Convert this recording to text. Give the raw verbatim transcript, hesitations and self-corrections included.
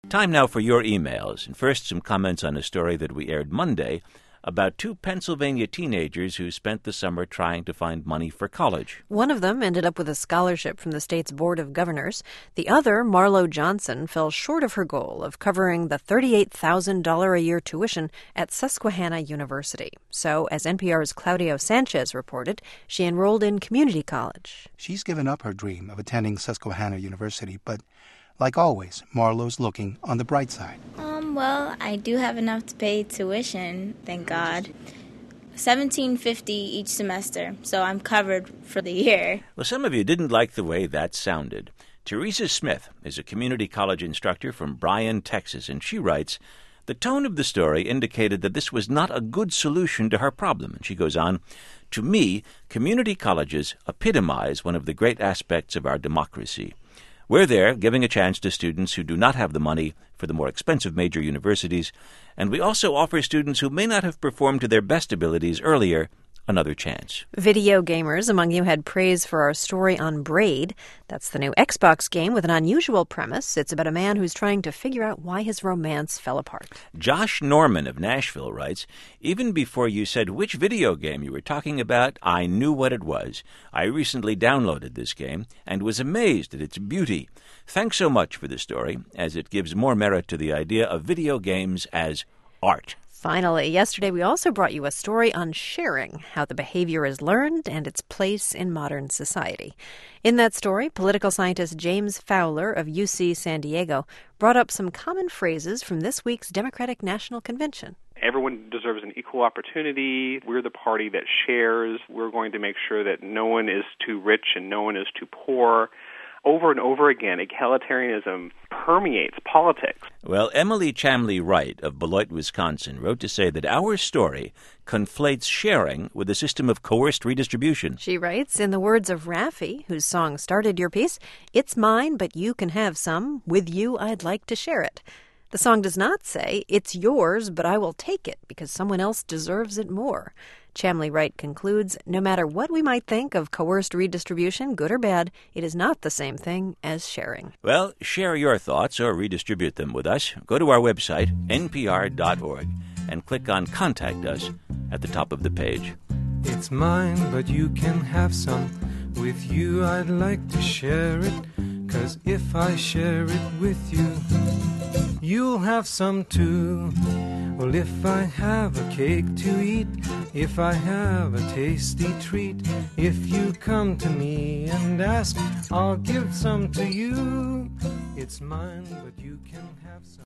Time now for your emails. And first, some comments on a story that we aired Monday about two Pennsylvania teenagers who spent the summer trying to find money for college. One of them ended up with a scholarship from the state's Board of Governors. The other, Marlo Johnson, fell short of her goal of covering the thirty-eight thousand dollars a year tuition at Susquehanna University. So, as N P R's Claudio Sanchez reported, she enrolled in community college. She's given up her dream of attending Susquehanna University, but like always, Marlo's looking on the bright side. Um, well, I do have enough to pay tuition, thank God. seventeen fifty each semester, so I'm covered for the year. Well, some of you didn't like the way that sounded. Teresa Smith is a community college instructor from Bryan, Texas, and she writes, "The tone of the story indicated that this was not a good solution to her problem." And she goes on, "To me, community colleges epitomize one of the great aspects of our democracy. We're there giving a chance to students who do not have the money for the more expensive major universities, and we also offer students who may not have performed to their best abilities earlier another chance." Video gamers among you had praise for our story on Braid. That's the new Xbox game with an unusual premise. It's about a man who's trying to figure out why his romance fell apart. Josh Norman of Nashville writes, "Even before you said which video game you were talking about, I knew what it was. I recently downloaded this game and was amazed at its beauty. Thanks so much for the story, as it gives more merit to the idea of video games as art." Finally, yesterday we also brought you a story on sharing, how the behavior is learned and its place in modern society. In that story, political scientist James Fowler of U C San Diego brought up some common phrases from this week's Democratic National Convention. Everyone deserves an equal opportunity. We're the party that shares. We're going to make sure that no one is too rich and no one is too poor. Over and over again, egalitarianism permeates politics. Well, Emily Chamley Wright of Beloit, Wisconsin, wrote to say that our story conflates sharing with a system of coerced redistribution. She writes, in the words of Raffi, whose song started your piece, "It's mine, but you can have some. With you, I'd like to share it." The song does not say, "It's yours, but I will take it because someone else deserves it more." Chamley Wright concludes, no matter what we might think of coerced redistribution, good or bad, it is not the same thing as sharing. Well, share your thoughts or redistribute them with us. Go to our website, N P R dot org, and click on Contact Us at the top of the page. It's mine, but you can have some. With you, I'd like to share it, 'cause if I share it with you, you'll have some too. Well, if I have a cake to eat, if I have a tasty treat, if you come to me and ask, I'll give some to you. It's mine, but you can have some.